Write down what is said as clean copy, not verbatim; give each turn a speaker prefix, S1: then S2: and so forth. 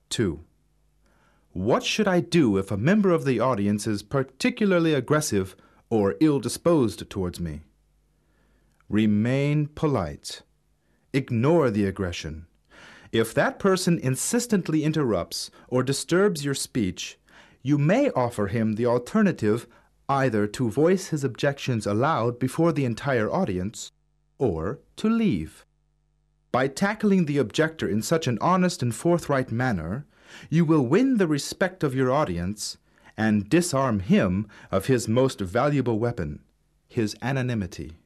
S1: 2. What should I do if a member of the audience is particularly aggressive or ill-disposed towards me? Remain polite. Ignore the aggression. If that person insistently interrupts or disturbs your speech, you may offer him the alternative either to voice his objections aloud before the entire audience or to leave. By tackling the objector in such an honest and forthright manner, you will win the respect of your audience and disarm him of his most valuable weapon, his anonymity.